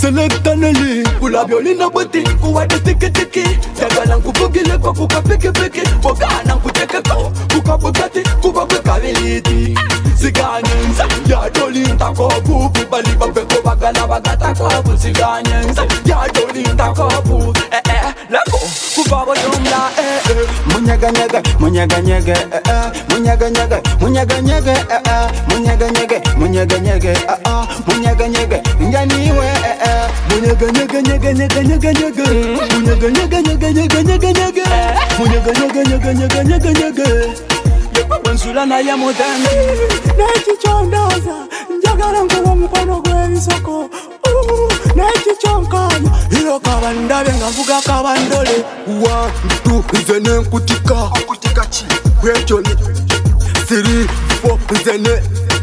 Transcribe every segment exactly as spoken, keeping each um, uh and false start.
Selecta Nelly kula violina boti kuwa de tiki tiki Jagala nkuvugile kwa kuka piki piki Bogana nkuteke ko kuka bugati kuba bukabiliti Siganyenza ya dolinta ko bubu Baliba beko bagala bagata ko bu Siganyenza ya dolinta ko bu Eh eh lako kuba bodumla eh eh Munyaga nyaga munyaga nyaga eh eh Munyaga nyaga munyaga nyaga eh eh Munyaga nyaga munyaga nyaga eh eh Munyaga nyaga njaniwe eh eh Munyaga nyaga nyaga nyaga nyaga nyaga Munyaga nyaga nyaga nyaga nyaga nyaga Munyaga nyaga nyaga nyaga nyaga nyaga Yepa wansula na ya mutangi Nechichondaza njagala nkuwa mukono gw'ebisoko Nechichonkanya iyo kabandabe nga mvuga kabandole One, two, nze nenkutika Okutika chi Wecholi Three, four, nze ne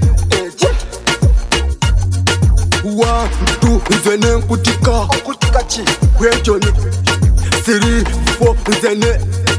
One, two, nze nenkutika Okutika chi Wecholi Three, four, nze ne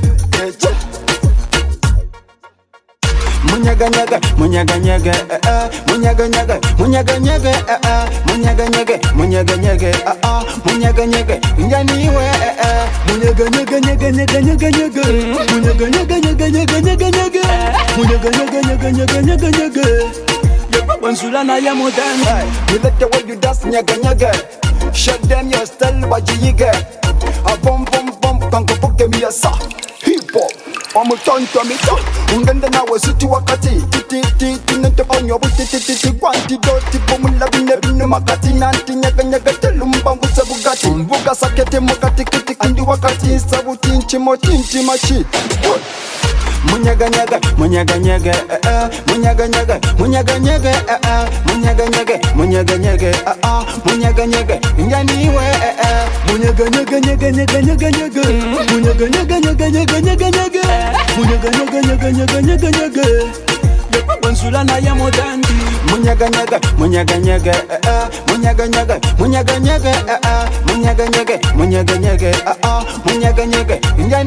Munyaga nyaga munyaga nyaga eh eh Munyaga nyaga munyaga nyaga eh eh Munyaga nyaga munyaga nyaga eh eh Munyaga nyaga njaniwe eh eh Munyaga nyaga nyaga nyaga nyaga nyaga Munyaga nyaga nyaga nyaga nyaga nyaga Munyaga nyaga nyaga nyaga nyaga nyaga Yepa wansula na ya mutangi You like the way you dance nyaga nyaga Show them your style wajiyiga A bum bum bum kanko poke mi asa Hip hop omutonto mito ungende nawe siti wakati titi tinete panyo buti titi kwanti doti bomula bine bine makati nanti nyaga nyaga telumba mbuse bugati mbuga sakete mukati kiti kandi wakati sabuti nchimo tinchi machi Munyaga nyaga munyaga nyaga eh eh Munyaga nyaga munyaga nyaga eh eh Munyaga nyaga munyaga nyaga eh eh Munyaga nyaga njaniwe eh eh Munyaga nyaga nyaga nyaga nyaga nyaga Munyaga nyaga nyaga nyaga nyaga nyaga Munyaga nyaga nyaga nyaga nyaga nyaga Yepa wansula na ya mutangi Munyaga nyaga munyaga nyaga eh eh Munyaga nyaga munyaga nyaga eh eh Munyaga nyaga munyaga nyaga eh eh Munyaga nyaga